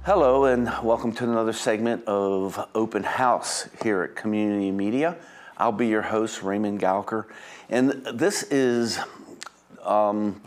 Hello and welcome to another segment of Open House here at Community Media. I'll be your host, Raymond Gowker, and this is an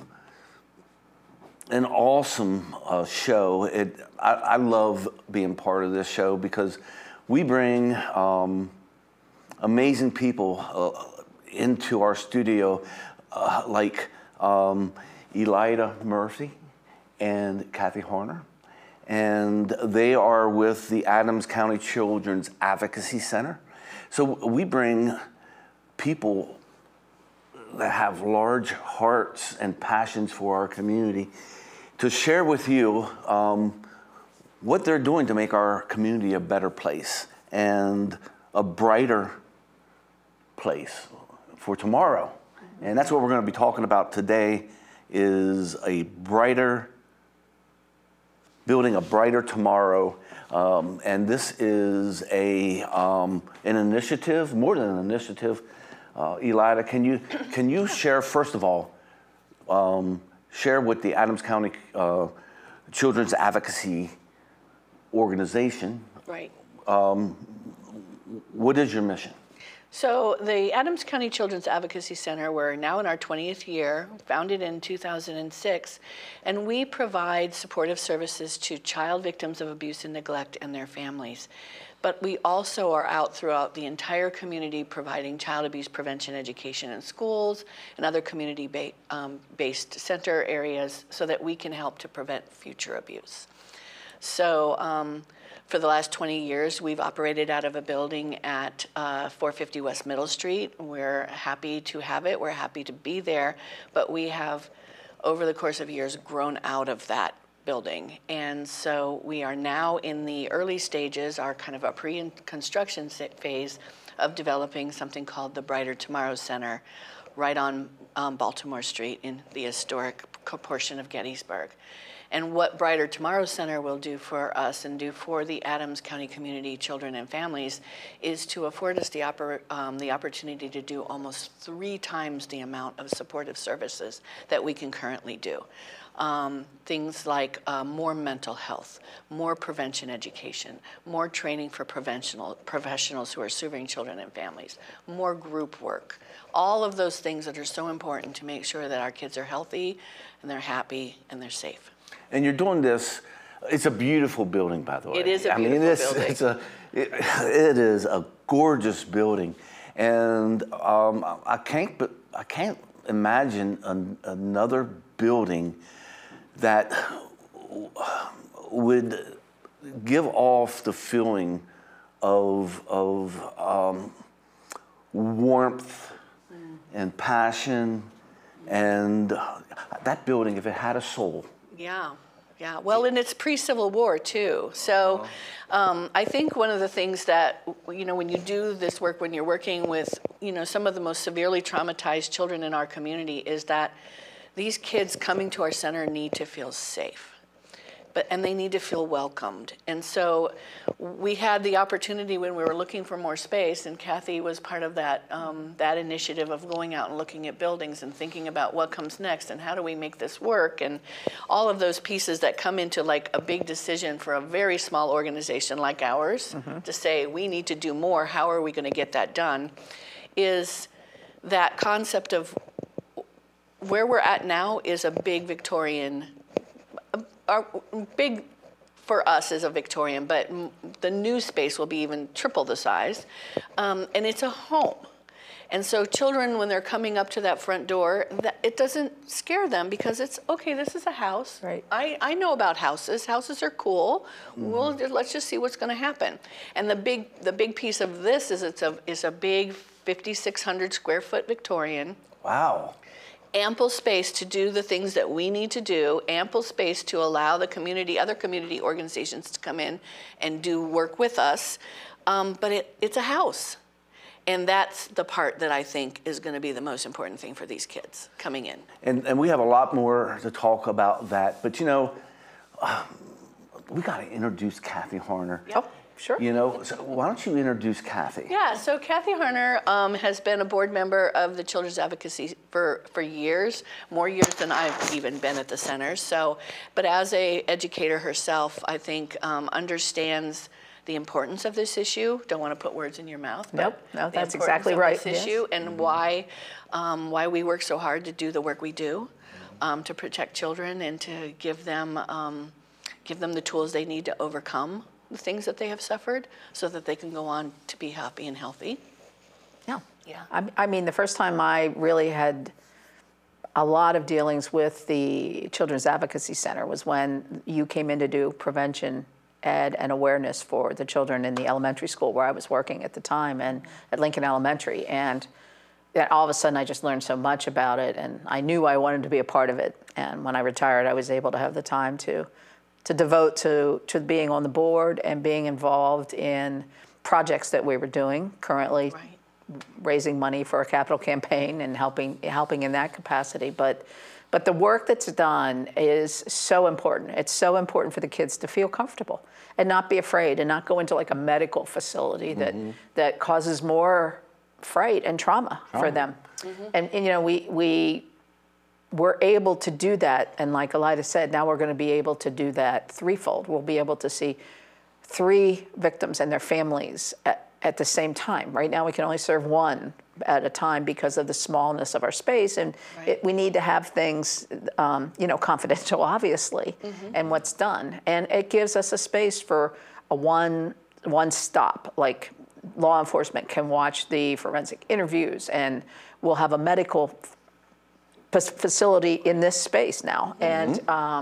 awesome show. I love being part of this show because we bring amazing people into our studio like Elida Murphy and Kathy Horner. And they are with the Adams County Children's Advocacy Center. So we bring people that have large hearts and passions for our community to share with you what they're doing to make our community a better place and a brighter place for tomorrow. And that's what we're going to be talking about today, is building a brighter tomorrow, and this is an initiative, more than an initiative. Elida, can you share, first of all, share with the Adams County Children's Advocacy Organization, right? What is your mission? So the Adams County Children's Advocacy Center, we're now in our 20th year, founded in 2006, and we provide supportive services to child victims of abuse and neglect and their families. But we also are out throughout the entire community providing child abuse prevention education in schools and other community-based center areas so that we can help to prevent future abuse. So for the last 20 years, we've operated out of a building at 450 West Middle Street. We're happy to have it. We're happy to be there. But we have, over the course of years, grown out of that building. And so we are now in the early stages, our kind of a pre-construction phase of developing something called the Brighter Tomorrow Center right on Baltimore Street in the historic portion of Gettysburg. And what Brighter Tomorrow Center will do for us and do for the Adams County community, children and families, is to afford us the opportunity to do almost 3 times the amount of supportive services that we can currently do. Things like more mental health, more prevention education, more training for professionals who are serving children and families, more group work. All of those things that are so important to make sure that our kids are healthy and they're happy and they're safe. And you're doing this, it's a beautiful building, by the way. It is a beautiful building. It is a gorgeous building. And I can't imagine another building that would give off the feeling of warmth and passion, and that building, if it had a soul. Yeah. Well, and it's pre-Civil War too. So I think one of the things that, when you do this work, when you're working with, some of the most severely traumatized children in our community, is that these kids coming to our center need to feel safe. And they need to feel welcomed. And so we had the opportunity when we were looking for more space, and Kathy was part of that initiative of going out and looking at buildings and thinking about what comes next and how do we make this work, and all of those pieces that come into like a big decision for a very small organization like ours to say we need to do more, how are we going to get that done, is that concept of where we're at now is a big Victorian. Big for us is a Victorian, but the new space will be even triple the size, and it's a home. And so children, when they're coming up to that front door, it doesn't scare them because it's, okay, this is a house. Right. I know about houses. Houses are cool. Well, let's just see what's going to happen. And the big piece of this is it's a big 5,600 square foot Victorian. Wow. Ample space to do the things that we need to do, ample space to allow the community, other community organizations to come in and do work with us, but it's a house. And that's the part that I think is going to be the most important thing for these kids coming in. And we have a lot more to talk about that, but we got to introduce Kathy Horner. Yep. Sure. You know, so why don't you introduce Kathy? Yeah, so Kathy Harner has been a board member of the Children's Advocacy for years, more years than I've even been at the center. So, but as a educator herself, I think understands the importance of this issue. Don't want to put words in your mouth. But Nope, no, the that's importance exactly of right. This issue and why we work so hard to do the work we do, to protect children and to give them the tools they need to overcome the things that they have suffered so that they can go on to be happy and healthy. Yeah. Yeah. I mean, the first time I really had a lot of dealings with the Children's Advocacy Center was when you came in to do prevention ed and awareness for the children in the elementary school where I was working at the time, and at Lincoln Elementary. And all of a sudden I just learned so much about it, and I knew I wanted to be a part of it. And when I retired, I was able to have the time to devote to being on the board and being involved in projects that we were doing, currently raising money for a capital campaign and helping in that capacity. But the work that's done is so important. It's so important for the kids to feel comfortable and not be afraid and not go into like a medical facility that causes more fright and trauma for them. And you know, we were able to do that, and like Elida said, now we're going to be able to do that threefold. We'll be able to see 3 victims and their families at the same time. Right now we can only serve 1 at a time because of the smallness of our space, and we need to have things you know, confidential, obviously, and what's done. And it gives us a space for a one stop, like law enforcement can watch the forensic interviews, and we'll have a medical facility in this space now. And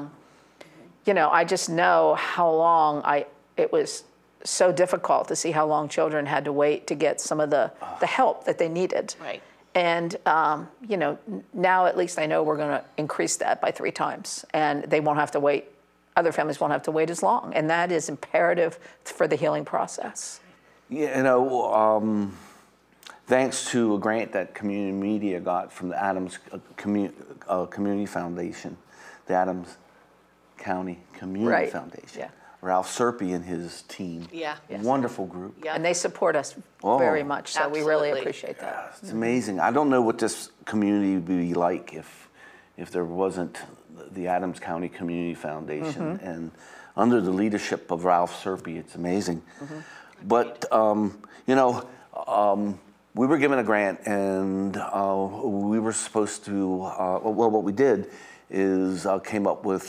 you know, I just know how long it was so difficult to see how long children had to wait to get some of the help that they needed. Right. And you know, now at least I know we're going to increase that by 3 times, and they won't have to wait. Other families won't have to wait as long, and that is imperative for the healing process. You know, thanks to a grant that community media got from the Adams Community Foundation, the Adams County Community Foundation. Yeah. Ralph Serpy and his team. Yeah. Yes. Wonderful group. Yeah. And they support us very much, so we really appreciate that. It's amazing. I don't know what this community would be like if there wasn't the Adams County Community Foundation. And under the leadership of Ralph Serpy, it's amazing. But, you know, we were given a grant, and we were supposed to, well, what we did is came up with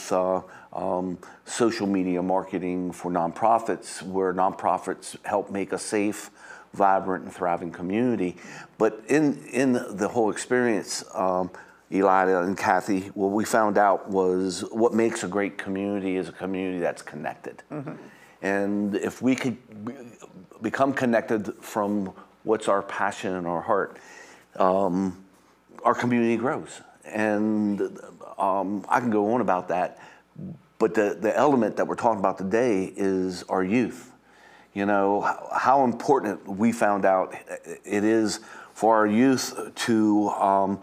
social media marketing for nonprofits, where nonprofits help make a safe, vibrant, and thriving community. But in the whole experience, Elida and Kathy, what we found out was what makes a great community is a community that's connected. And if we could become connected from what's our passion and our heart, our community grows. And I can go on about that, but the element that we're talking about today is our youth. You know, how important we found out it is for our youth to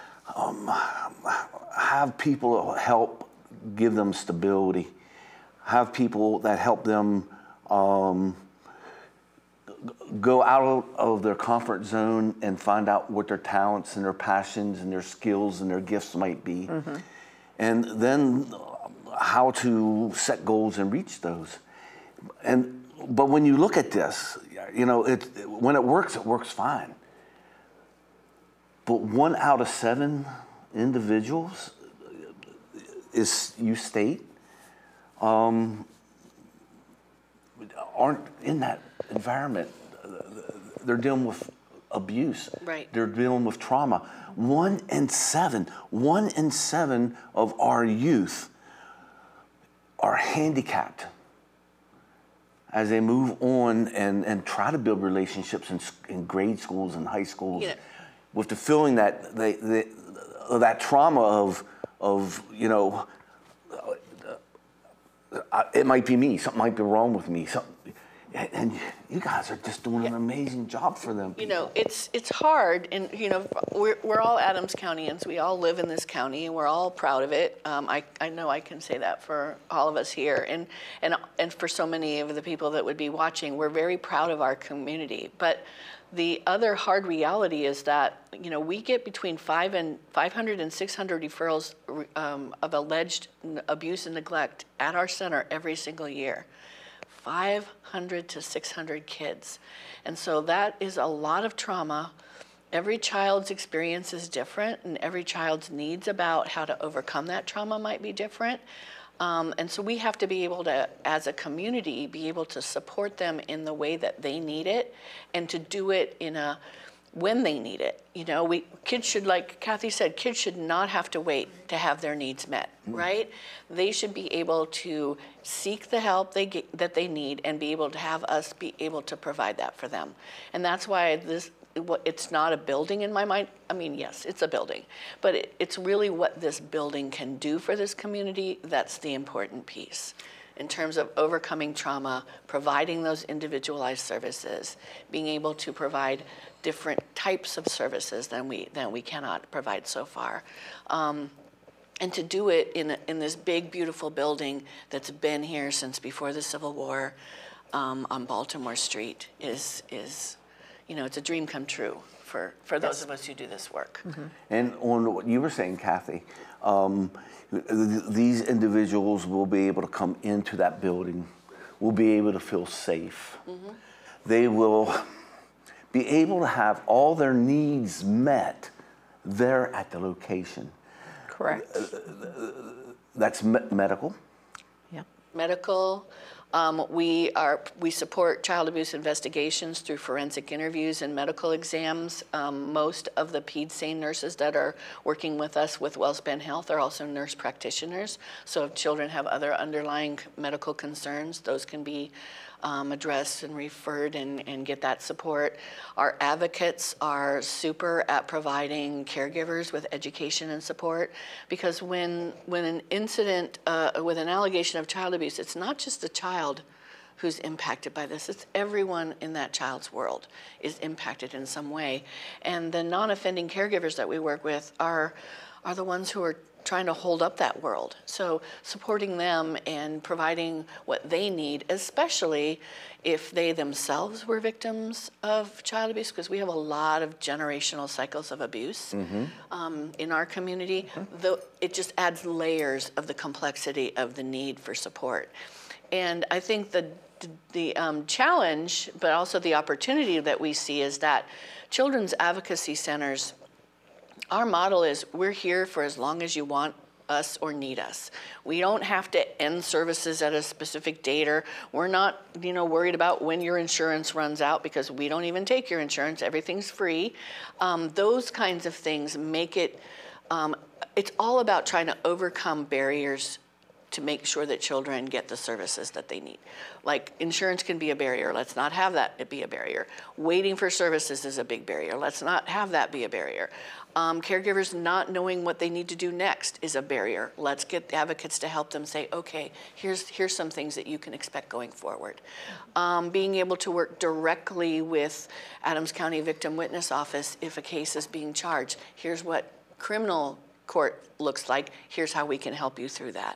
have people help give them stability, have people that help them go out of their comfort zone and find out what their talents and their passions and their skills and their gifts might be. And then how to set goals and reach those. But when you look at this, you know, when it works fine. But 1 out of 7 individuals you state aren't in that environment. They're dealing with abuse. Right. They're dealing with trauma. 1 in 7 of our youth are handicapped as they move on and try to build relationships in grade schools and high schools, with the feeling that that trauma of you know, it might be me, something might be wrong with me, And you guys are just doing an amazing job for them. You know, it's hard, and you know, we're all Adams Countyans. We all live in this county, and we're all proud of it. I know I can say that for all of us here, and for so many of the people that would be watching, we're very proud of our community. But the other hard reality is that, you know, we get between 500 and 600 referrals of alleged abuse and neglect at our center every single year. 500 to 600 kids. And so that is a lot of trauma. Every child's experience is different, and every child's needs about how to overcome that trauma might be different. And so we have to be able to, as a community, be able to support them in the way that they need it, and to do it when they need it. You know, kids should, like Kathy said, kids should not have to wait to have their needs met, right? They should be able to seek the help that they need, and be able to have us be able to provide that for them. And that's why it's not a building in my mind. I mean, yes, it's a building, but it's really what this building can do for this community that's the important piece. In terms of overcoming trauma, providing those individualized services, being able to provide different types of services than we cannot provide so far. And to do it in this big, beautiful building that's been here since before the Civil War, on Baltimore Street is, you know, it's a dream come true for those of us who do this work. Mm-hmm. And on what you were saying, Kathy, these individuals will be able to come into that building, will be able to feel safe. Mm-hmm. They will be able to have all their needs met there at the location. Correct. That's medical. Yeah. Medical. We support child abuse investigations through forensic interviews and medical exams. Most of the PEDSANE nurses that are working with us with WellSpan Health are also nurse practitioners. So if children have other underlying medical concerns, those can be addressed and referred and get that support. Our advocates are super at providing caregivers with education and support, because when an incident with an allegation of child abuse, it's not just the child who's impacted by this, it's everyone in that child's world is impacted in some way. And the non-offending caregivers that we work with are the ones who are trying to hold up that world. So supporting them and providing what they need, especially if they themselves were victims of child abuse, because we have a lot of generational cycles of abuse in our community. Though it just adds layers of the complexity of the need for support. And I think the challenge, but also the opportunity that we see, is that children's advocacy centers, our model is we're here for as long as you want us or need us. We don't have to end services at a specific date, or we're not, you know, worried about when your insurance runs out, because we don't even take your insurance. Everything's free. Those kinds of things make it, it's all about trying to overcome barriers to make sure that children get the services that they need. Like insurance can be a barrier. Let's not have that be a barrier. Waiting for services is a big barrier. Let's not have that be a barrier. Caregivers not knowing what they need to do next is a barrier. Let's get advocates to help them say, okay, here's some things that you can expect going forward. Being able to work directly with Adams County Victim Witness Office if a case is being charged. Here's what criminal court looks like. Here's how we can help you through that.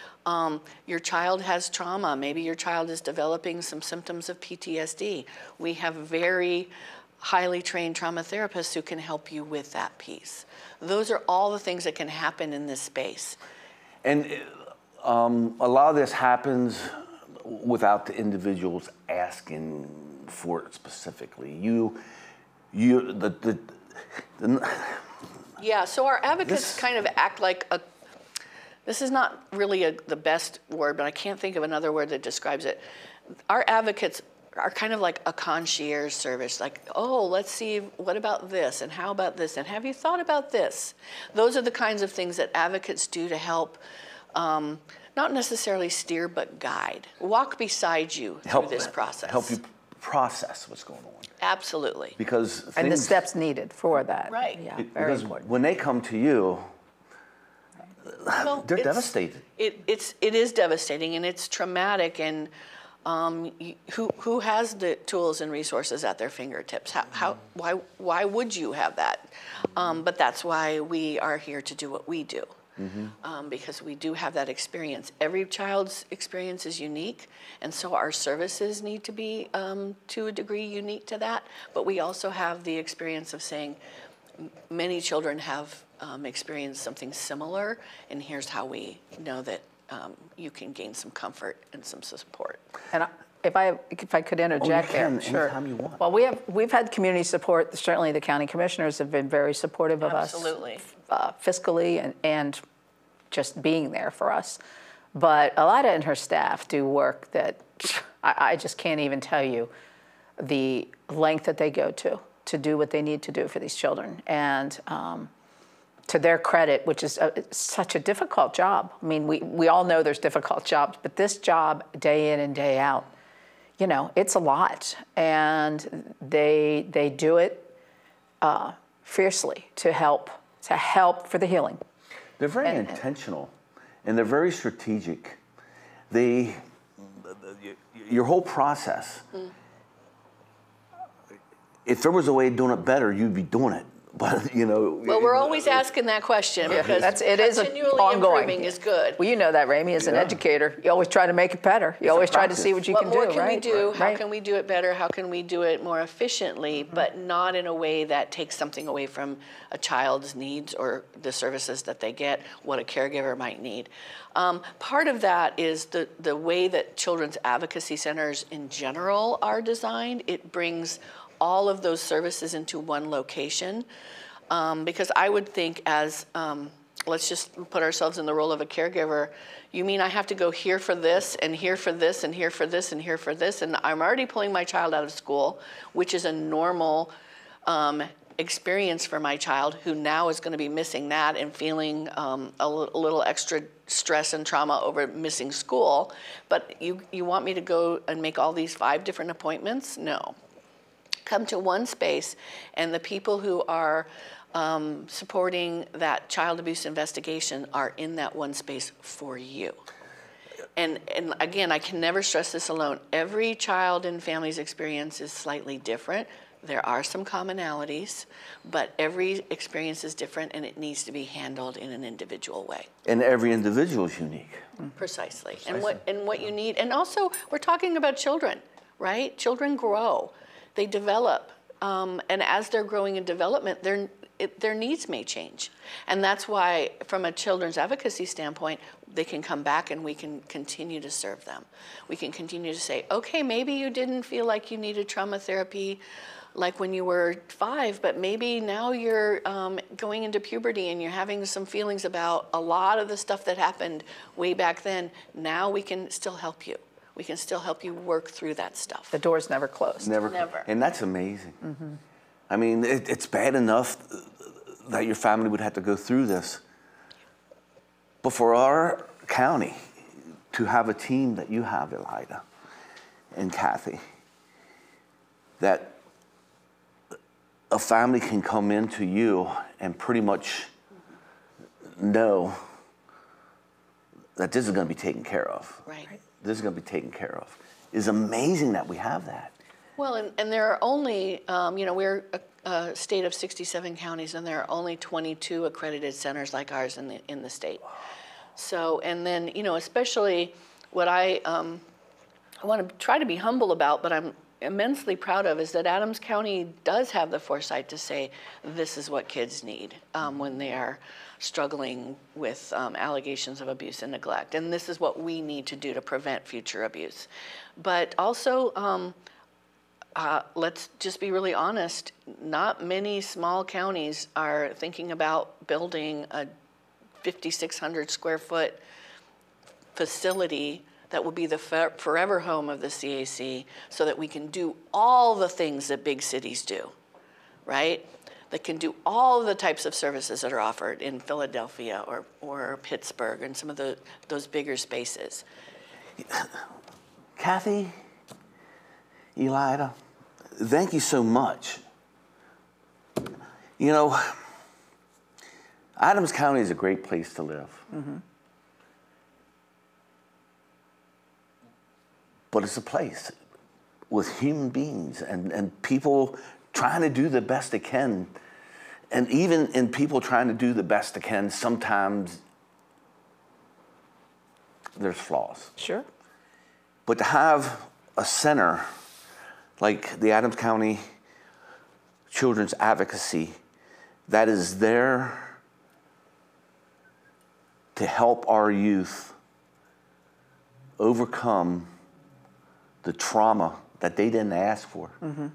Your child has trauma. Maybe your child is developing some symptoms of PTSD. We have very highly trained trauma therapists who can help you with that piece. Those are all the things that can happen in this space. And a lot of this happens without the individuals asking for it specifically. Yeah, so our advocates kind of act like this is not really the best word, but I can't think of another word that describes it. Our advocates are kind of like a concierge service, like, oh, let's see, what about this, and how about this, and have you thought about this? Those are the kinds of things that advocates do to help, not necessarily steer, but guide, walk beside you through this process. Help you process what's going on. Absolutely. Because And the steps needed for that. Right. Yeah, very because important. when they come to you, Well, they're devastated. It is devastating, and it's traumatic, and who has the tools and resources at their fingertips? Why would you have that? But that's why we are here to do what we do. Because we do have that experience. Every child's experience is unique, and so our services need to be, to a degree, unique to that. But we also have the experience of saying many children have experienced something similar, and here's how we know that you can gain some comfort and some support. And if I could interject there, sure. Anytime you want. Well, we've had community support. Certainly, the county commissioners have been very supportive of Absolutely. us, fiscally and just being there for us. But Elida and her staff do work that I just can't even tell you the length that they go to do what they need to do for these children. And to their credit, which is such a difficult job. I mean, we all know there's difficult jobs, but this job, day in and day out, you know, it's a lot. And they do it fiercely to help for the healing. They're very intentional, and they're very strategic. Your whole process, if there was a way of doing it better, you'd be doing it. But, you know. Well, we're always asking that question because it is continually ongoing. improving is good. Well, you know that, Ramey, as an educator, you always try to make it better. You always try to see what you can do, What more can we do? How Right. can we do it better? How can we do it more efficiently, but not in a way that takes something away from a child's needs or the services that they get, what a caregiver might need. Part of that is the way that children's advocacy centers in general are designed. It brings all of those services into one location. Because I would think as, let's just put ourselves in the role of a caregiver, you mean I have to go here for this and here for this and here for this and here for this, and I'm already pulling my child out of school, which is a normal experience for my child who now is going to be missing that and feeling a little extra stress and trauma over missing school. But you want me to go and make all these 5 different appointments? No. Come to one space, and the people who are supporting that child abuse investigation are in that one space for you. And again, I can never stress this alone. Every child and family's experience is slightly different. There are some commonalities, but every experience is different, and it needs to be handled in an individual way. And every individual is unique. Precisely. And what you need, and also we're talking about children, right? Children grow. They develop, and as they're growing in development, their needs may change. And that's why, from a children's advocacy standpoint, they can come back and we can continue to serve them. We can continue to say, okay, maybe you didn't feel like you needed trauma therapy like when you were 5, but maybe now you're going into puberty and you're having some feelings about a lot of the stuff that happened way back then. Now we can still help you. We can still help you work through that stuff. The door's never closed. Never. And that's amazing. I mean, it's bad enough that your family would have to go through this. But for our county to have a team that you have, Elida and Kathy, that a family can come into you and pretty much know that this is going to be taken care of. Right. This is going to be taken care of. It's amazing that we have that. Well, and there are only, we're a state of 67 counties, and there are only 22 accredited centers like ours in the state. So, and then, especially what I want to try to be humble about, but I'm immensely proud of, is that Adams County does have the foresight to say this is what kids need when they are struggling with allegations of abuse and neglect, and this is what we need to do to prevent future abuse. But also, let's just be really honest, not many small counties are thinking about building a 5,600 square foot facility that will be the forever home of the CAC, so that we can do all the things that big cities do, right? That can do all the types of services that are offered in Philadelphia or Pittsburgh and some of those bigger spaces. Kathy, Elida, thank you so much. Adams County is a great place to live. but it's a place with human beings and people trying to do the best they can. And even in people trying to do the best they can, sometimes there's flaws. Sure. But to have a center like the Adams County Children's Advocacy that is there to help our youth overcome the trauma that they didn't ask for,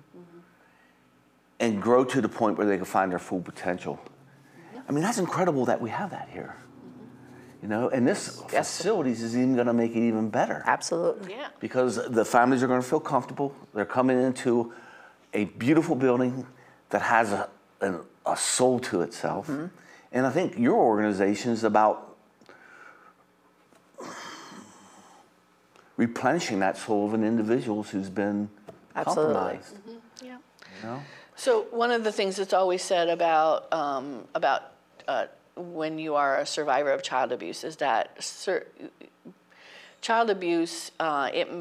and grow to the point where they can find their full potential. I mean, that's incredible that we have that here. You know, and this facilities is even going to make it even better. Absolutely. Yeah. Because the families are going to feel comfortable. They're coming into a beautiful building that has a soul to itself. And I think your organization is about replenishing that soul of an individual who's been Absolutely. compromised. Yeah. You know? So one of the things that's always said about when you are a survivor of child abuse is that child abuse, it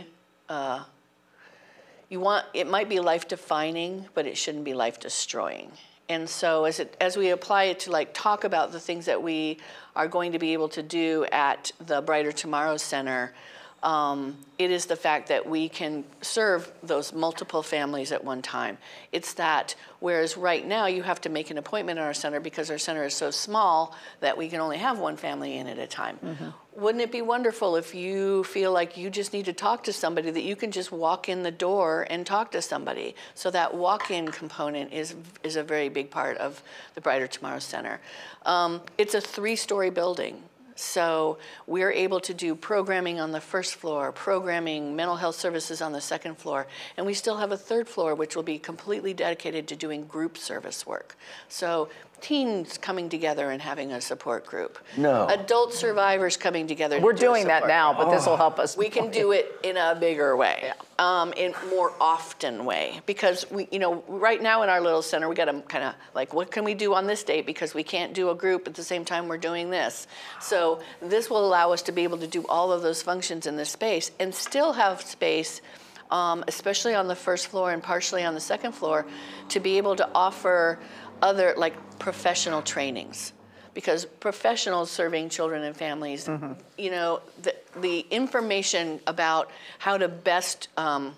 might be life defining, but it shouldn't be life destroying. And so as we apply it to like talk about the things that we are going to be able to do at the Brighter Tomorrow Center, it is the fact that we can serve those multiple families at one time. It's that, whereas right now you have to make an appointment in our center because our center is so small that we can only have one family in at a time. Wouldn't it be wonderful if you feel like you just need to talk to somebody, that you can just walk in the door and talk to somebody? So that walk-in component is a very big part of the Brighter Tomorrow Center. It's a 3-story building. So we're able to do programming on the first floor, programming, mental health services on the second floor, and we still have a 3rd floor which will be completely dedicated to doing group service work. So teens coming together and having a support group. No. Adult survivors coming together. to We're do a doing that support now, group. but this will help us. We can do it in a bigger way, in more often way, because we, right now in our little center, we got to kind of like, what can we do on this date? Because we can't do a group at the same time we're doing this. So this will allow us to be able to do all of those functions in this space and still have space, especially on the first floor and partially on the second floor, to be able to offer other like professional trainings. Because professionals serving children and families, the information about how to best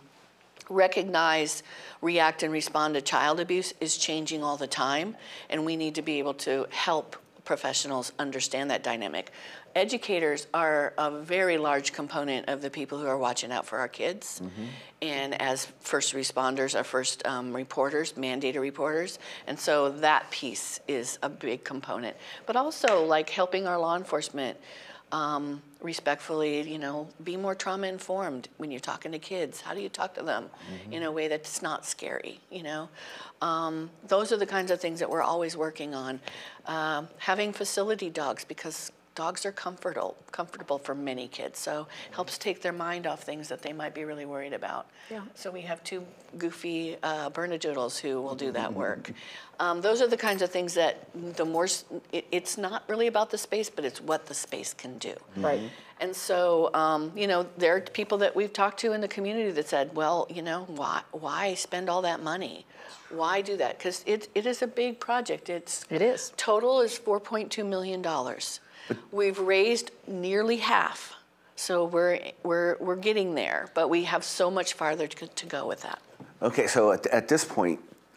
recognize, react, and respond to child abuse is changing all the time, and we need to be able to help professionals understand that dynamic. Educators are a very large component of the people who are watching out for our kids. And as first responders, our first reporters, mandated reporters. And so that piece is a big component. But also like helping our law enforcement respectfully, be more trauma informed when you're talking to kids. How do you talk to them in a way that's not scary, Those are the kinds of things that we're always working on. Having facility dogs, because dogs are comfortable for many kids, so helps take their mind off things that they might be really worried about. Yeah. So we have 2 goofy Bernedoodles who will do that work. Those are the kinds of things that it's not really about the space, but it's what the space can do. Right. And so, there are people that we've talked to in the community that said, well, why spend all that money? Why do that? Because it is a big project. It is. Total is $4.2 million. We've raised nearly half, so we're getting there, but we have so much farther to go with that. Okay, so at this point,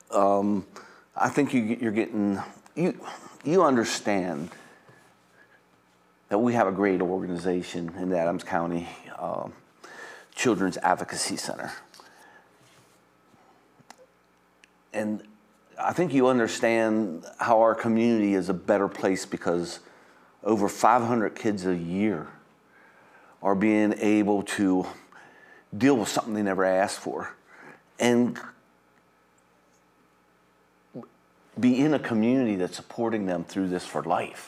I think you're getting, you understand that we have a great organization in the Adams County Children's Advocacy Center. And I think you understand how our community is a better place because over 500 kids a year are being able to deal with something they never asked for and be in a community that's supporting them through this for life.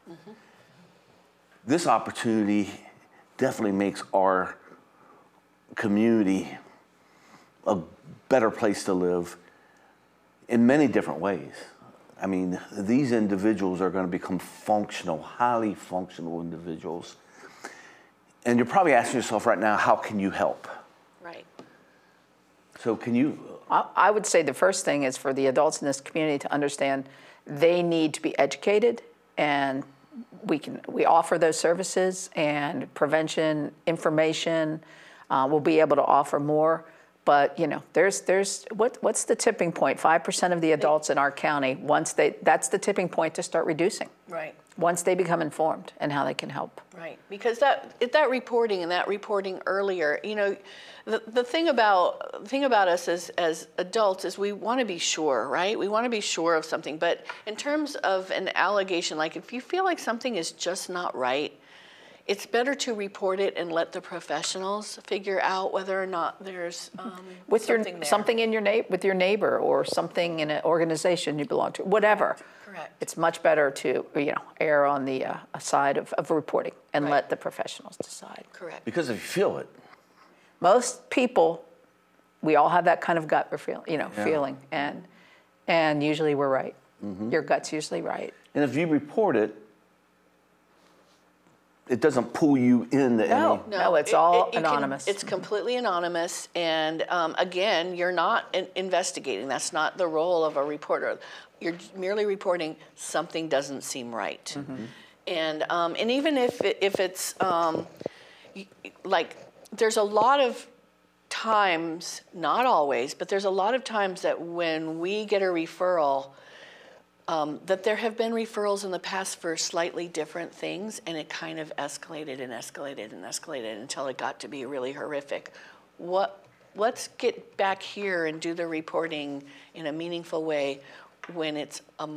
This opportunity definitely makes our community a better place to live in many different ways. I mean, these individuals are going to become functional, highly functional individuals. And you're probably asking yourself right now, how can you help? Right. So can you, I would say the first thing is for the adults in this community to understand they need to be educated, and we offer those services and prevention information. We'll be able to offer more, but what's the tipping point? 5% of the adults in our county, that's the tipping point to start reducing. Right. Once they become informed and how they can help. Right, because that reporting earlier, the thing about us as adults is we want to be sure, right? We want to be sure of something, but in terms of an allegation, like if you feel like something is just not right, it's better to report it and let the professionals figure out whether or not there's With something there. something in with your neighbor, or something in an organization you belong to, whatever. Correct. It's much better to err on the side of reporting and Right. let the professionals decide. Correct. because if you feel it, Most people, we all have that kind of gut feeling, and usually we're right. Your gut's usually right. and if you report it, it doesn't pull you into any. No, it's all anonymous. It's completely anonymous, and again, you're not investigating. That's not the role of a reporter. You're merely reporting something doesn't seem right, and even if it's like there's a lot of times, not always, but there's a lot of times that when we get a referral. That there have been referrals in the past for slightly different things, and it kind of escalated and escalated and escalated until it got to be really horrific. Let's get back here and do the reporting in a meaningful way when it's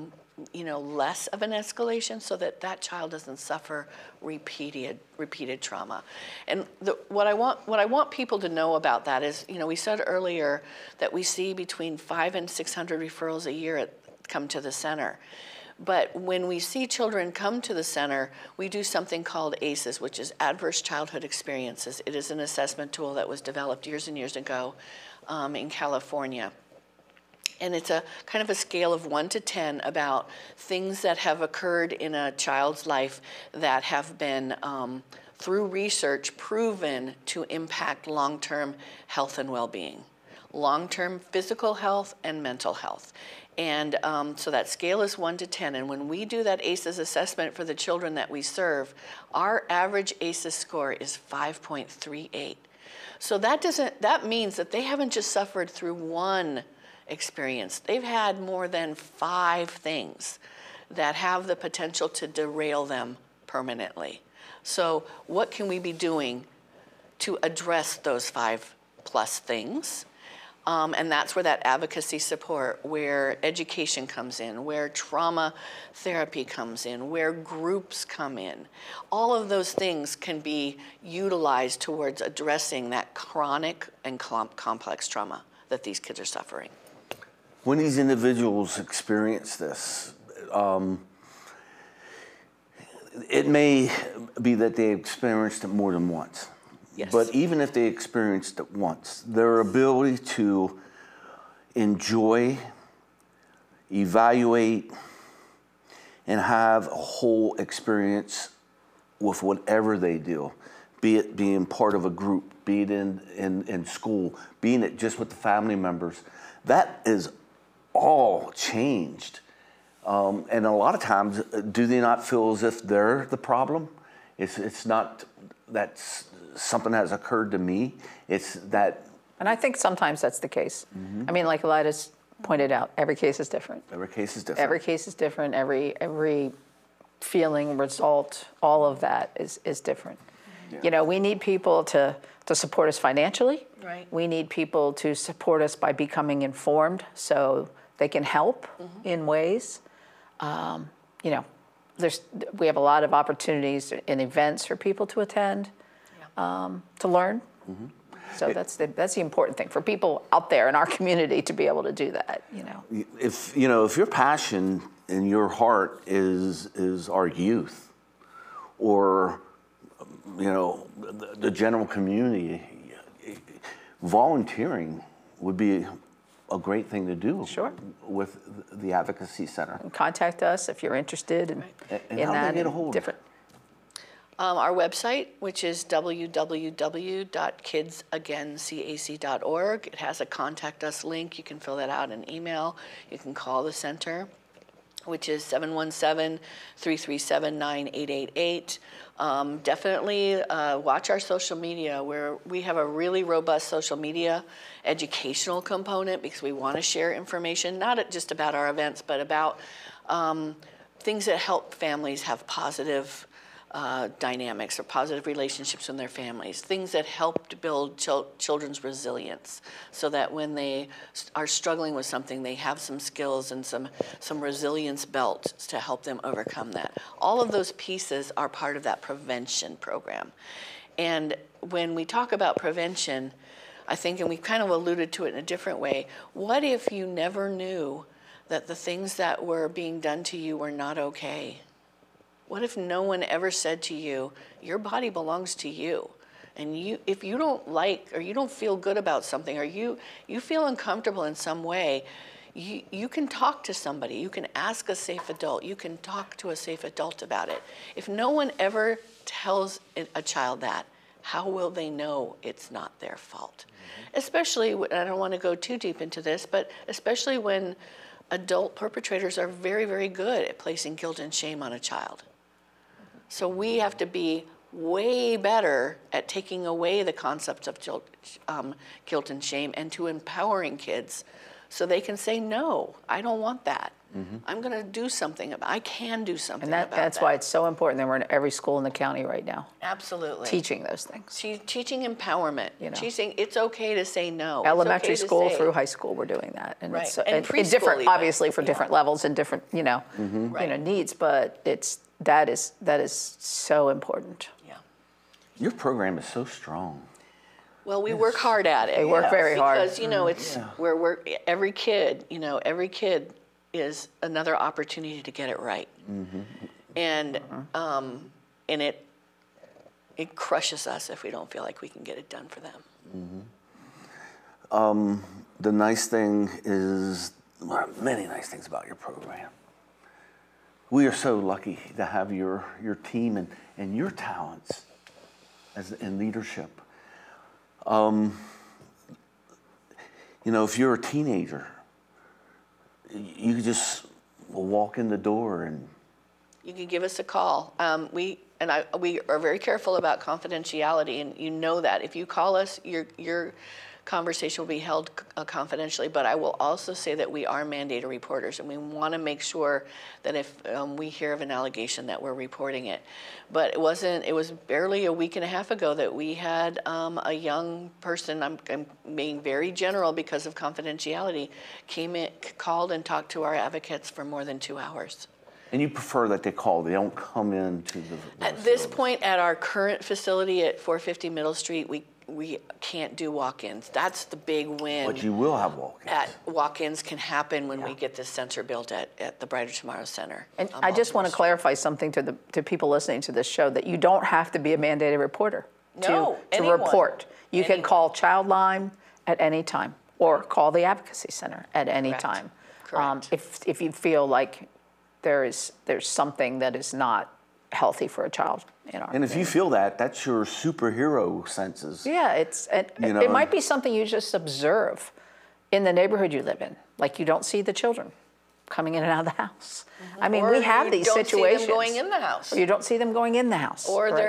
less of an escalation, so that child doesn't suffer repeated trauma. And what I want people to know about that is, we said earlier that we see between 500 and 600 referrals a year come to the center. But when we see children come to the center, we do something called ACEs, which is Adverse Childhood Experiences. It is an assessment tool that was developed years and years ago in California. And it's a kind of a scale of 1 to 10 about things that have occurred in a child's life that have been, through research, proven to impact long-term health and well-being, long-term physical health and mental health. And so that scale is 1 to 10. And when we do that ACEs assessment for the children that we serve, our average ACEs score is 5.38. So that means that they haven't just suffered through one experience. They've had more than 5 things that have the potential to derail them permanently. So what can we be doing to address those 5+ things? And that's where that advocacy support, where education comes in, where trauma therapy comes in, where groups come in. All of those things can be utilized towards addressing that chronic and complex trauma that these kids are suffering. When these individuals experience this, it may be that they experienced it more than once. Yes. But even if they experienced it once, their ability to enjoy, evaluate, and have a whole experience with whatever they do, be it being part of a group, be it in school, being it just with the family members, that is all changed. And a lot of times, do they not feel as if they're the problem? It's not that something has occurred to me. It's that. And I think sometimes that's the case. I mean, like Elida's pointed out, every case is different. Every case is different. Every case is different. Every feeling, result, all of that is different. Yeah. We need people to support us financially. Right. We need people to support us by becoming informed so they can help in ways. We have a lot of opportunities and events for people to attend, to learn. So that's the important thing for people out there in our community to be able to do that. If your passion in your heart is our youth, or the general community, volunteering would be a great thing to do. Sure. With the Advocacy Center. Contact us if you're interested in And how do that. they get a hold of it? Different. Our website, which is www.kidsagaincac.org. It has a contact us link. You can fill that out in email. You can call the center, which is 717-337-9888. Definitely watch our social media, where we have a really robust social media educational component, because we want to share information, not just about our events, but about things that help families have positive dynamics or positive relationships in their families, things that help to build children's resilience, so that when they are struggling with something, they have some skills and some resilience belt to help them overcome that. All of those pieces are part of that prevention program. And when we talk about prevention, I think, and we kind of alluded to it in a different way, what if you never knew that the things that were being done to you were not okay? What if no one ever said to you, your body belongs to you? And if you don't like, or you don't feel good about something, or you feel uncomfortable in some way, you can talk to somebody. You can ask a safe adult. You can talk to a safe adult about it. If no one ever tells a child that, how will they know it's not their fault? Mm-hmm. Especially, I don't want to go too deep into this, but especially when adult perpetrators are very, very good at placing guilt and shame on a child. So we have to be way better at taking away the concepts of guilt and shame, and to empowering kids so they can say, no, I don't want that. Mm-hmm. I'm going to do something about it. I can do something about that. That's why it's so important that we're in every school in the county right now. Absolutely. Teaching those things. Teaching empowerment. You know. Teaching it's okay to say no. Elementary school say, through high school, we're doing that. And right. It's and in different, even. obviously for different levels and different, right. needs, but that is so important. Yeah. Your program is so strong. Well, we work hard at it. They work very hard. Because, it's where every kid is another opportunity to get it right. Mm-hmm. And it crushes us if we don't feel like we can get it done for them. Mm-hmm. The nice thing is, many nice things about your program. We are so lucky to have your team and your talents in leadership. If you're a teenager, you just walk in the door and you can give us a call. We are very careful about confidentiality, and you know that. If you call us, your conversation will be held confidentially, but I will also say that we are mandated reporters, and we want to make sure that if we hear of an allegation that we're reporting it. But it was barely a week and a half ago that we had a young person, I'm being very general because of confidentiality, came in, called and talked to our advocates for more than 2 hours. And you prefer that they call, they don't come into the At this point, at our current facility at 450 Middle Street, we can't do walk-ins. That's the big win. But you will have walk-ins. Walk-ins can happen when we get this center built at the Brighter Tomorrow Center. And I just want to clarify something to people listening to this show, that you don't have to be a mandated reporter to report. You can call Childline at any time, or call the Advocacy Center at any time. Correct. If you feel like there's something that is not healthy for a child in our And if you feel that's your superhero senses. Yeah, it might be something you just observe in the neighborhood you live in. Like you don't see the children coming in and out of the house. Mm-hmm. I mean, or we have these situations. You don't see them going in the house. Or you don't see them going in the house. Or they're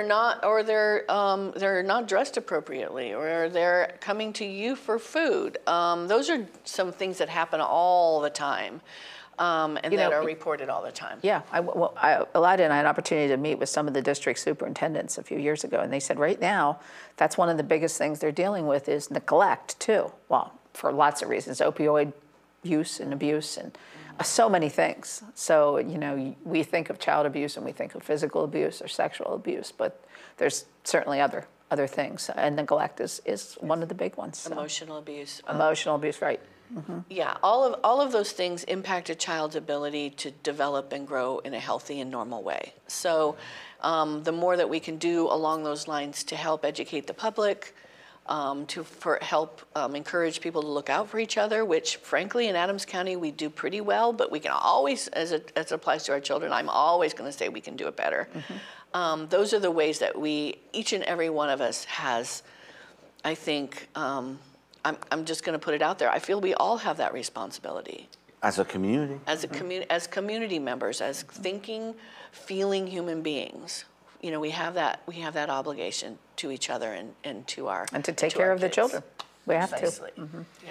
not dressed appropriately, or they're coming to you for food. Those are some things that happen all the time. And that are reported all the time. Yeah, Elida and I had an opportunity to meet with some of the district superintendents a few years ago, and they said right now, that's one of the biggest things they're dealing with is neglect too. Well, for lots of reasons, opioid use and abuse and so many things. So, we think of child abuse and we think of physical abuse or sexual abuse, but there's certainly other things, and neglect is one of the big ones. So. Emotional abuse. Emotional abuse, right. Mm-hmm. Yeah, all of those things impact a child's ability to develop and grow in a healthy and normal way. So the more that we can do along those lines to help educate the public, help encourage people to look out for each other, which frankly in Adams County we do pretty well, but we can always, as it applies to our children, I'm always going to say we can do it better. Those are the ways that each and every one of us has, I think, I'm just going to put it out there, I feel we all have that responsibility. As a community? As as community members, as thinking, feeling human beings. You know, we have that obligation to each other and to our And to take care of the children. We have to. Precisely. Yeah.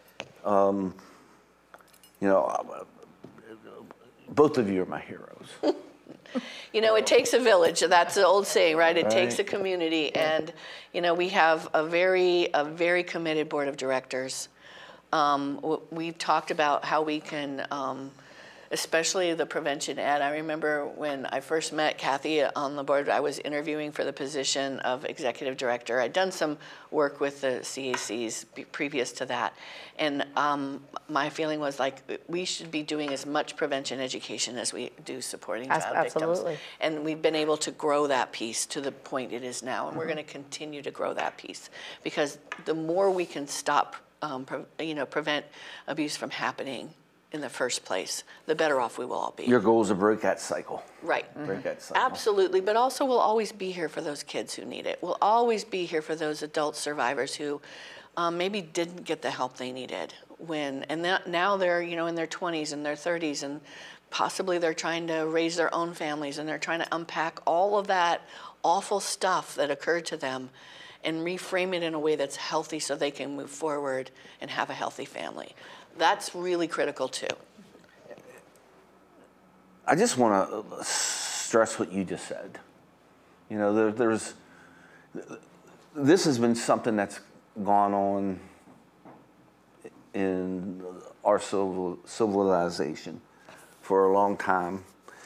You know, both of you are my heroes. You know, it takes a village. That's the old saying, right? It takes a Right. community, and you know, we have a very committed board of directors. We've talked about how we can, especially the prevention ed. I remember when I first met Kathy on the board, I was interviewing for the position of executive director. I'd done some work with the CACs previous to that. And my feeling was like, we should be doing as much prevention education as we do supporting child Absolutely. victims. And we've been able to grow that piece to the point it is now. And we're going to continue to grow that piece, because the more we can stop, prevent abuse from happening in the first place, the better off we will all be. Your goal is to break that cycle. Right. Break that cycle. Absolutely, but also we'll always be here for those kids who need it. We'll always be here for those adult survivors who maybe didn't get the help they needed now they're, in their 20s and their 30s, and possibly they're trying to raise their own families, and they're trying to unpack all of that awful stuff that occurred to them and reframe it in a way that's healthy so they can move forward and have a healthy family. That's really critical too. I just want to stress what you just said. You know, this has been something that's gone on in our civilization for a long time.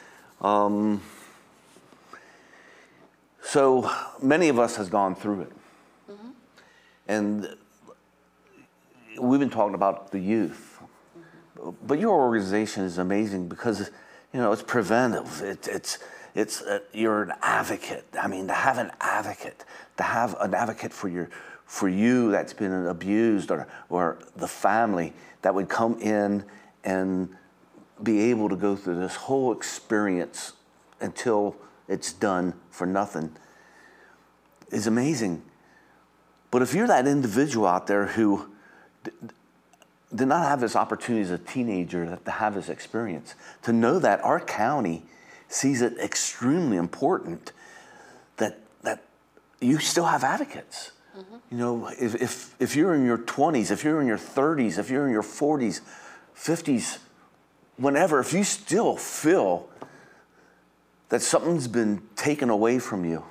So many of us has gone through it. And we've been talking about the youth. But your organization is amazing because, it's preventive. You're an advocate. I mean, to have an advocate for you that's been abused, or the family that would come in and be able to go through this whole experience until it's done for nothing, is amazing. But if you're that individual out there who did not have this opportunity as a teenager to have this experience, to know that our county sees it extremely important that you still have advocates. If you're in your 20s, if you're in your 30s, if you're in your 40s, 50s, whenever, if you still feel that something's been taken away from you,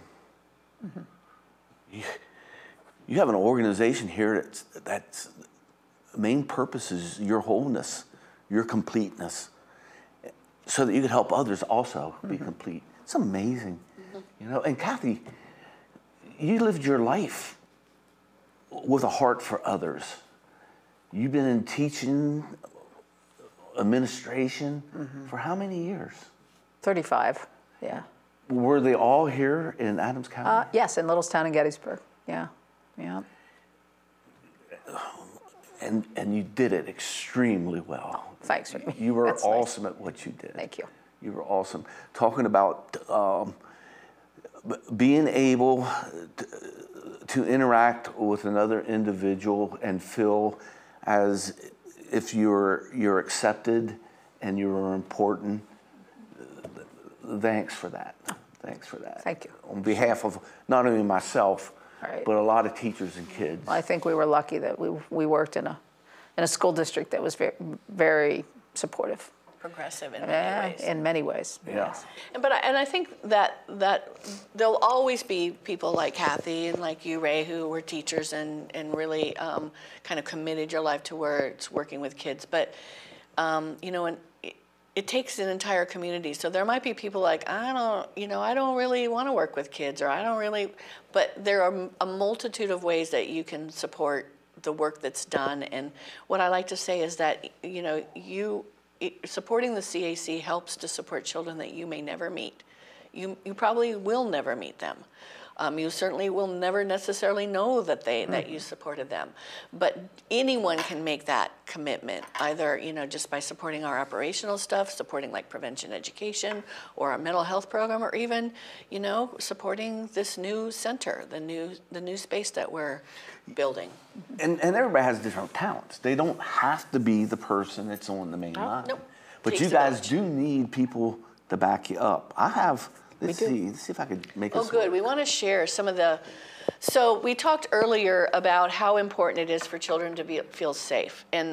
you have an organization here that's main purpose is your wholeness, your completeness, so that you can help others also be complete. It's amazing. And Kathy, you lived your life with a heart for others. You've been in teaching, administration for how many years? 35, yeah. Were they all here in Adams County? Yes, in Littlestown and Gettysburg, yeah. And you did it extremely well. Thanks. You were That's awesome nice. at what you did. Thank you. You were awesome. Talking about being able to interact with another individual and feel as if you're accepted and you're important. Thanks for that. Thanks for that. Thank you. On behalf of not only myself, Right. but a lot of teachers and kids. I think we were lucky that we worked in a school district that was very, very supportive. Progressive in many ways. In many ways. Yeah. Yes. But I think that there'll always be people like Kathy and like you, Ray, who were teachers and really kind of committed your life towards working with kids. But and it takes an entire community. So there might be people like, I don't really want to work with kids, or I don't really. But there are a multitude of ways that you can support the work that's done. And what I like to say is that supporting the CAC helps to support children that you may never meet. You probably will never meet them. You certainly will never necessarily know that that you supported them, but anyone can make that commitment, either just by supporting our operational stuff, supporting like prevention education or our mental health program, or even supporting this new center, the new space that we're building. And everybody has different talents. They don't have to be the person that's on the main line. Nope. But Takes you a guys village. do need people to back you up. I have. Let's see if I could make Oh, this good. work. We want to share some of the. So we talked earlier about how important it is for children to feel safe, and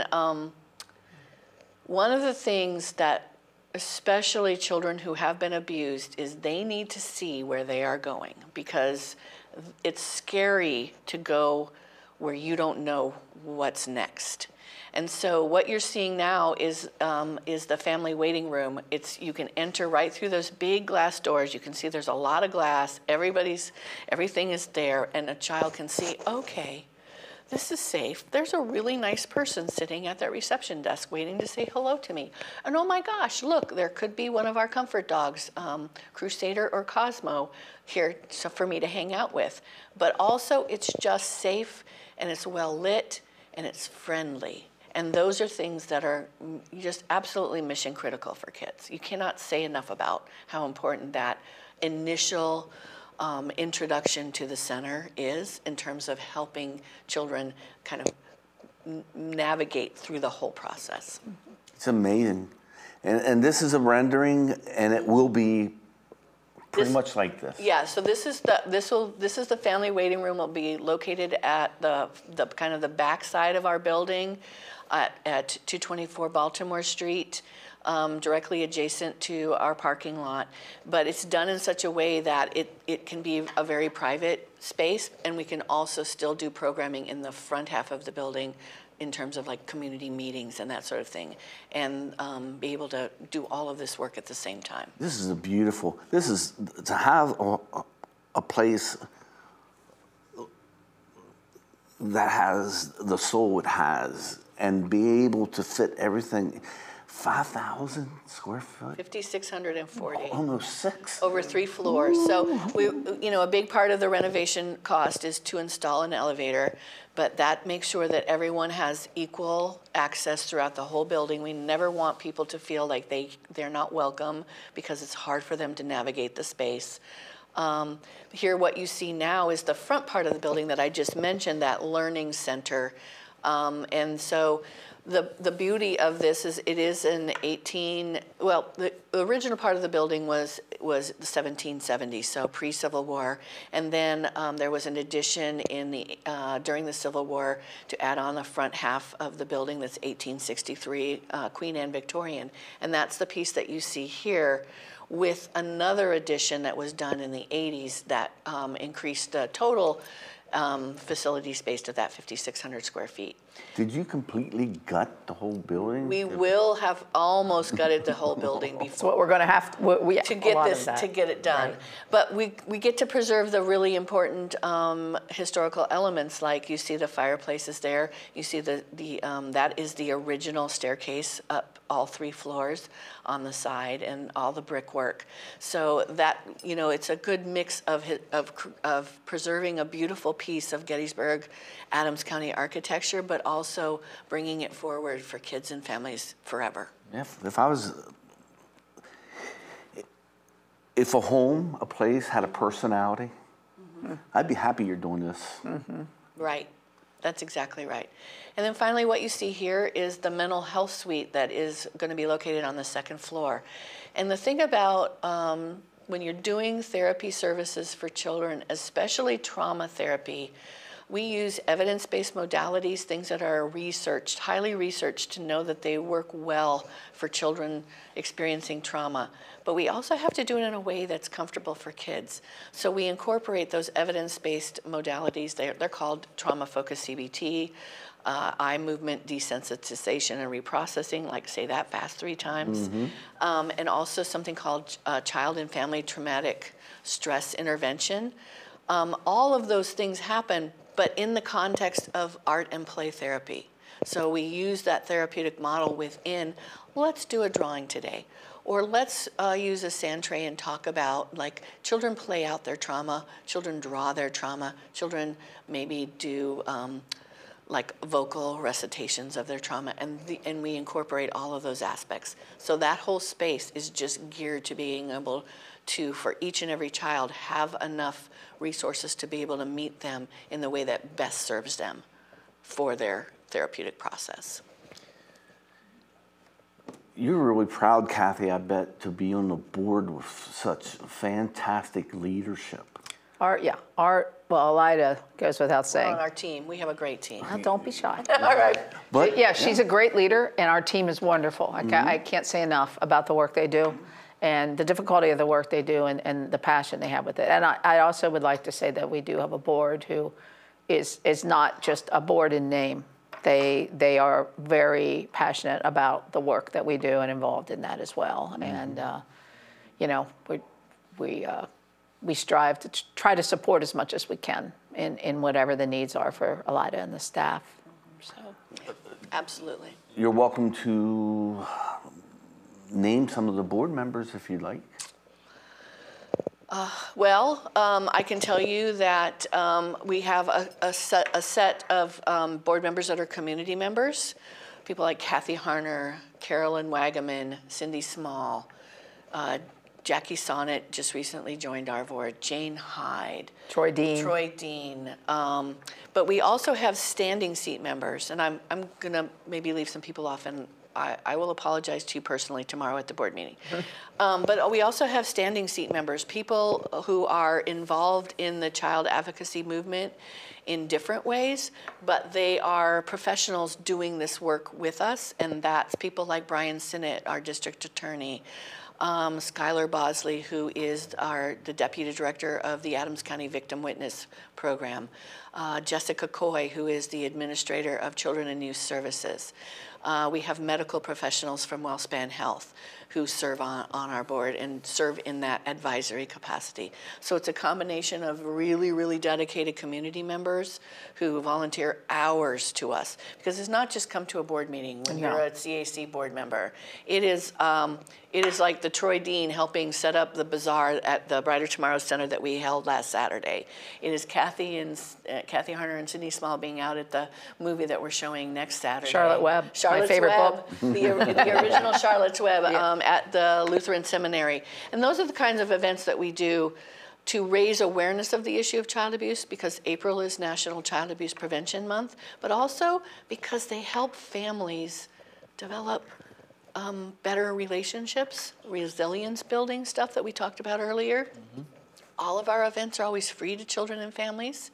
one of the things that especially children who have been abused is they need to see where they are going, because it's scary to go where you don't know what's next. And so what you're seeing now is the family waiting room. You can enter right through those big glass doors. You can see there's a lot of glass. Everything is there, and a child can see, okay, this is safe. There's a really nice person sitting at that reception desk waiting to say hello to me. And oh my gosh, look, there could be one of our comfort dogs, Crusader or Cosmo, here for me to hang out with. But also, it's just safe, and it's well lit, and it's friendly. And those are things that are just absolutely mission critical for kids. You cannot say enough about how important that initial introduction to the center is in terms of helping children kind of navigate through the whole process. It's amazing. And this is a rendering, and it will be pretty much like this. Yeah, so this is the family waiting room. Will be located at the kind of the back side of our building at 224 Baltimore Street, directly adjacent to our parking lot. But it's done in such a way that it can be a very private space, and we can also still do programming in the front half of the building in terms of like community meetings and that sort of thing, and be able to do all of this work at the same time. This is to have a place that has the soul it has, and be able to fit everything. 5,000 square foot? 5,640. Almost 6. Over 3 floors. So a big part of the renovation cost is to install an elevator, but that makes sure that everyone has equal access throughout the whole building. We never want people to feel like they're not welcome because it's hard for them to navigate the space. Here, what you see now is the front part of the building that I just mentioned, that learning center. And so the beauty of this is it is the original part of the building was the 1770s, so pre-Civil War. And then there was an addition during the Civil War to add on the front half of the building that's 1863, Queen Anne Victorian. And that's the piece that you see here, with another addition that was done in the 80s that increased the total facility space to that 5,600 square feet. Did you completely gut the whole building? We will have almost gutted the whole building before. That's what we're going to have to get it done. Right. But we get to preserve the really important historical elements, like you see the fireplaces there. You see that is the original staircase up all 3 floors on the side, and all the brickwork. So that it's a good mix of preserving a beautiful piece of Gettysburg, Adams County architecture, but also bringing it forward for kids and families forever. If a place had a personality, I'd be happy you're doing this. Right. That's exactly right. And then finally, what you see here is the mental health suite that is going to be located on the 2nd floor. And the thing about when you're doing therapy services for children, especially trauma therapy, we use evidence-based modalities, things that are researched, highly researched, to know that they work well for children experiencing trauma. But we also have to do it in a way that's comfortable for kids. So we incorporate those evidence-based modalities. They're called trauma-focused CBT, eye movement desensitization and reprocessing, like say that fast 3 times, and also something called child and family traumatic stress intervention. All of those things happen, but in the context of art and play therapy. So we use that therapeutic model within, let's do a drawing today, Or let's use a sand tray and talk about, like, children play out their trauma, children draw their trauma, children maybe do like vocal recitations of their trauma, and we incorporate all of those aspects. So that whole space is just geared to being able to, for each and every child, have enough resources to be able to meet them in the way that best serves them for their therapeutic process. You're really proud, Kathy, I bet, to be on the board with such fantastic leadership. Well, Elida goes without saying. On our team, we have a great team. Well, don't be shy. All right. But Yeah, she's a great leader, and our team is wonderful. I can't say enough about the work they do and the difficulty of the work they do and the passion they have with it. And I also would like to say that we do have a board who is not just a board in name. They are very passionate about the work that we do and involved in that as well. And, we strive to try to support as much as we can in whatever the needs are for Elida and the staff. So. Absolutely. you're welcome to name some of the board members if you'd like. Well, I can tell you that we have a set of board members that are community members. People like Kathy Harner, Carolyn Wagaman, Cindy Small, Jackie Sonnet just recently joined our board, Jane Hyde. Troy Dean. But we also have standing seat members, and I'm going to maybe leave some people off, and I will apologize to you personally tomorrow at the board meeting. But we also have standing seat members, people who are involved in the child advocacy movement in different ways, but they are professionals doing this work with us, and that's people like Brian Sinnott, our district attorney, Skylar Bosley, who is the deputy director of the Adams County Victim Witness Program, Jessica Coy, who is the administrator of Children and Youth Services. We have medical professionals from WellSpan Health who serve on our board and serve in that advisory capacity. So it's a combination of really, really dedicated community members who volunteer hours to us. Because it's not just come to a board meeting when you're a CAC board member. It is like the Troy Dean helping set up the bazaar at the Brighter Tomorrow Center that we held last Saturday. It is Kathy Harner and Cindy Small being out at the movie that we're showing next Saturday. Charlotte Webb, my favorite book. The original Charlotte's Web at the Lutheran Seminary. And those are the kinds of events that we do to raise awareness of the issue of child abuse, because April is National Child Abuse Prevention Month, but also because they help families develop better relationships, resilience building stuff that we talked about earlier. Mm-hmm. All of our events are always free to children and families.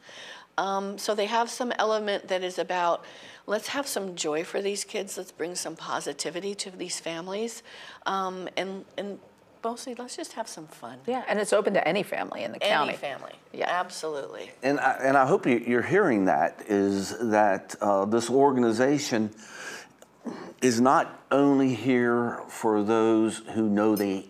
So they have some element that is about, let's have some joy for these kids, let's bring some positivity to these families, and mostly let's just have some fun. Yeah, and it's open to any family in the county. Any family, Yeah. Absolutely. And I hope you're hearing that, is that this organization is not only here for those who know they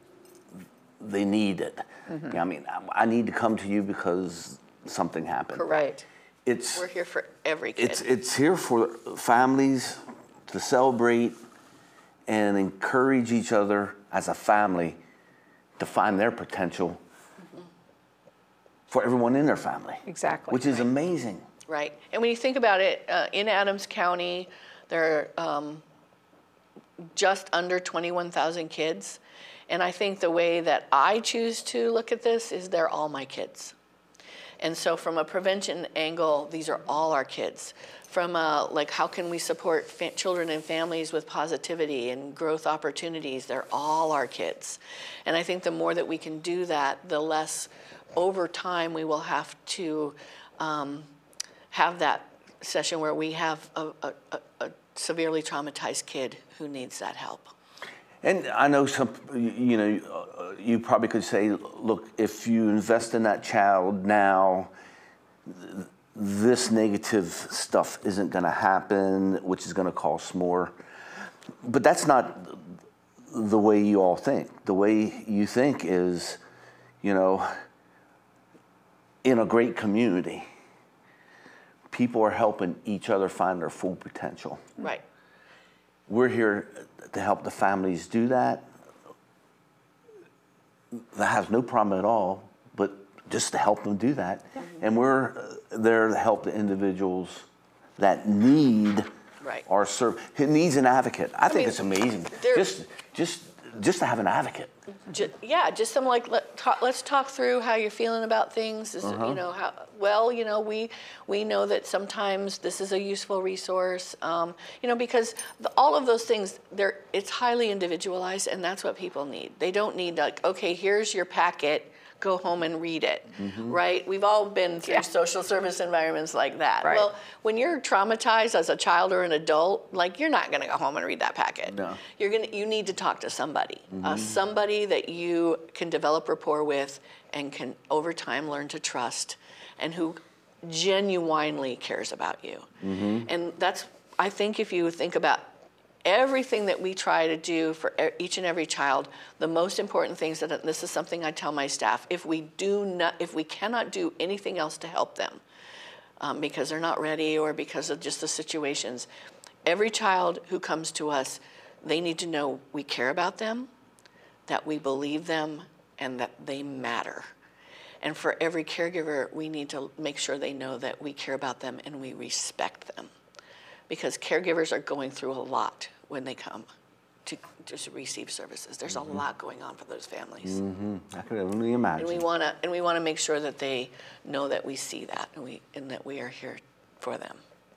need it. Mm-hmm. I mean, I need to come to you because something happened. Correct. We're here for every kid. It's here for families to celebrate and encourage each other as a family to find their potential for everyone in their family. Exactly. Which is amazing. Right. And when you think about it, in Adams County, there are just under 21,000 kids. And I think the way that I choose to look at this is they're all my kids. And so from a prevention angle, these are all our kids. From like, how can we support children and families with positivity and growth opportunities? They're all our kids. And I think the more that we can do that, the less over time we will have to have that session where we have a severely traumatized kid who needs that help. And I know you probably could say, look, if you invest in that child now, this negative stuff isn't going to happen, which is going to cost more. But that's not the way you all think. The way you think is, in a great community, people are helping each other find their full potential. Right. We're here to help the families do that. has no problem at all, but just to help them do that. And we're there to help the individuals that need Right. our who needs an advocate. I think mean, it's amazing. there- Just to have an advocate. Yeah, just some like let's talk through how you're feeling about things. You know how well we know that sometimes this is a useful resource. You know, because all of those things it's highly individualized, and that's what people need. They don't need like, okay, here's your packet. Go home and read it, right? We've all been through social service environments like that. Right. Well, when you're traumatized as a child or an adult, like you're not going to go home and read that packet. No. You need to talk to somebody, somebody that you can develop rapport with and can over time learn to trust, and who genuinely cares about you. And that's, I think, if you think about everything that we try to do for each and every child, the most important things, that this is something I tell my staff, if we cannot do anything else to help them, because they're not ready or because of just the situations, every child who comes to us, they need to know we care about them, that we believe them, and that they matter. And for every caregiver, we need to make sure they know that we care about them and we respect them. Because caregivers are going through a lot when they come to receive services. There's a lot going on for those families. I could only imagine. And we want to make sure that they know that we see that and that we are here for them.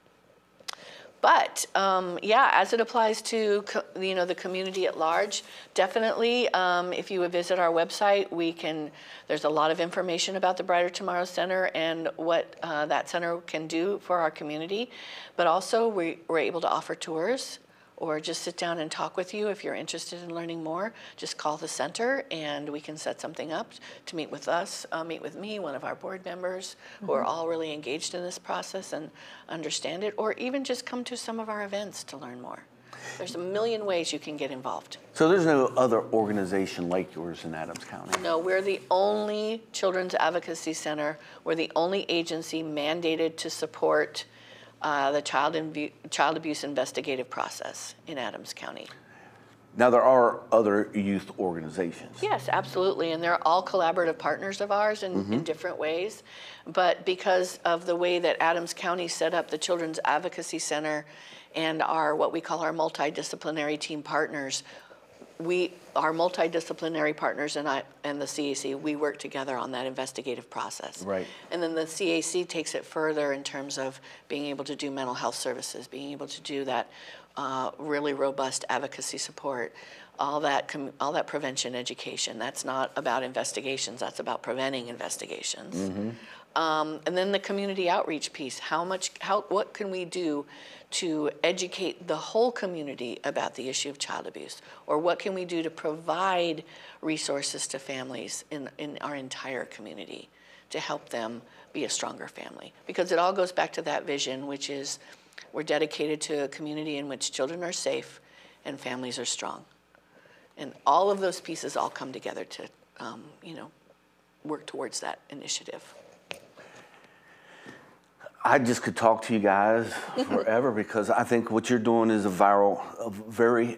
But as it applies to the community at large, definitely, if you would visit our website, there's a lot of information about the Brighter Tomorrow Center and what that center can do for our community. But also, we're able to offer tours or just sit down and talk with you if you're interested in learning more. Just call the center and we can set something up to meet with us, meet with me, one of our board members who are all really engaged in this process and understand it, or even just come to some of our events to learn more. There's a million ways you can get involved. So there's no other organization like yours in Adams County? No, we're the only children's advocacy center. We're the only agency mandated to support the child abuse investigative process in Adams County. Now, there are other youth organizations. Yes, absolutely, and they're all collaborative partners of ours in different ways. But because of the way that Adams County set up the Children's Advocacy Center and what we call our multidisciplinary team partners, our multidisciplinary partners and the CAC, we work together on that investigative process. Right. And then the CAC takes it further in terms of being able to do mental health services, being able to do that really robust advocacy support, all that prevention education. That's not about investigations, that's about preventing investigations. And then the community outreach piece, what can we do to educate the whole community about the issue of child abuse? Or what can we do to provide resources to families in our entire community to help them be a stronger family? Because it all goes back to that vision, which is we're dedicated to a community in which children are safe and families are strong. And all of those pieces all come together to work towards that initiative. I just could talk to you guys forever because I think what you're doing is a very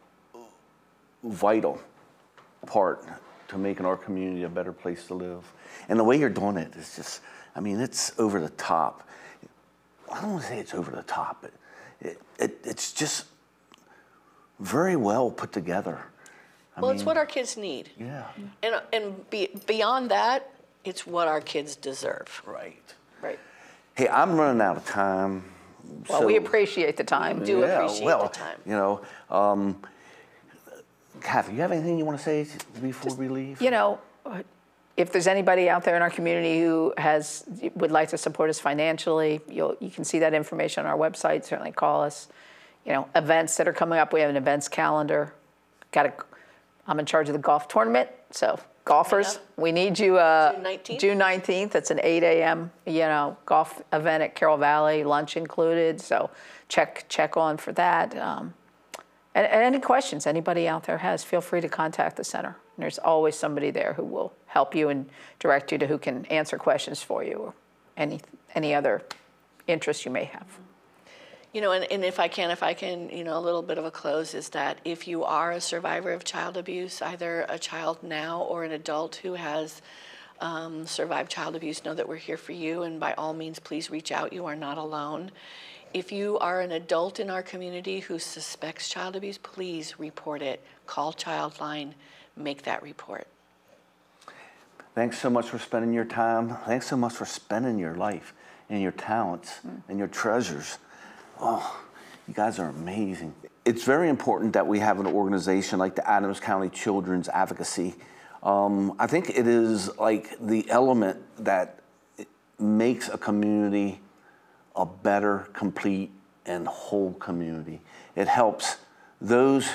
vital part to making our community a better place to live. And the way you're doing it is just, it's over the top. I don't want to say it's over the top, but it's just very well put together. It's what our kids need. Yeah. Beyond that, it's what our kids deserve. Right. Right. Hey, I'm running out of time. Well, we appreciate the time. We do appreciate the time. Kathy, you have anything you want to say before we leave? If there's anybody out there in our community who would like to support us financially, you can see that information on our website. Certainly call us. Events that are coming up. We have an events calendar. I'm in charge of the golf tournament, so golfers, we need you. June 19th. It's an 8 a.m. Golf event at Carroll Valley, lunch included. So check on for that. And any questions anybody out there has, feel free to contact the center. And there's always somebody there who will help you and direct you to who can answer questions for you or any other interests you may have. You know, and if I can, you know, a little bit of a close is that if you are a survivor of child abuse, either a child now or an adult who has survived child abuse, know that we're here for you, and by all means, please reach out. You are not alone. If you are an adult in our community who suspects child abuse, please report it. Call Childline, make that report. Thanks so much for spending your time. Thanks so much for spending your life and your talents and your treasures. Oh, you guys are amazing. It's very important that we have an organization like the Adams County Children's Advocacy. I think it is like the element that makes a community a better, complete, and whole community. It helps those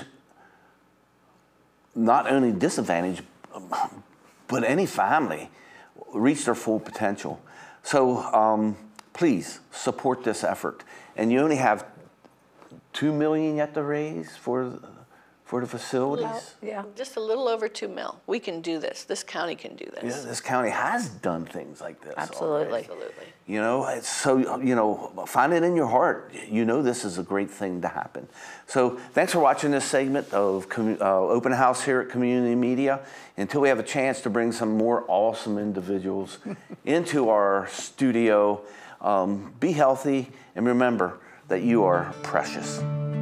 not only disadvantaged, but any family reach their full potential. So please support this effort. And you only have $2 million yet to raise for the facilities. Yeah. Just a little over 2 mil. We can do this. This county can do Yeah, this. this county has done things like this. Absolutely. already. Absolutely. You know, it's so, you know, find it in your heart. You know this is a great thing to happen. So thanks for watching this segment of Open House here at Community Media. Until we have a chance to bring some more awesome individuals into our studio, be healthy and remember that you are precious.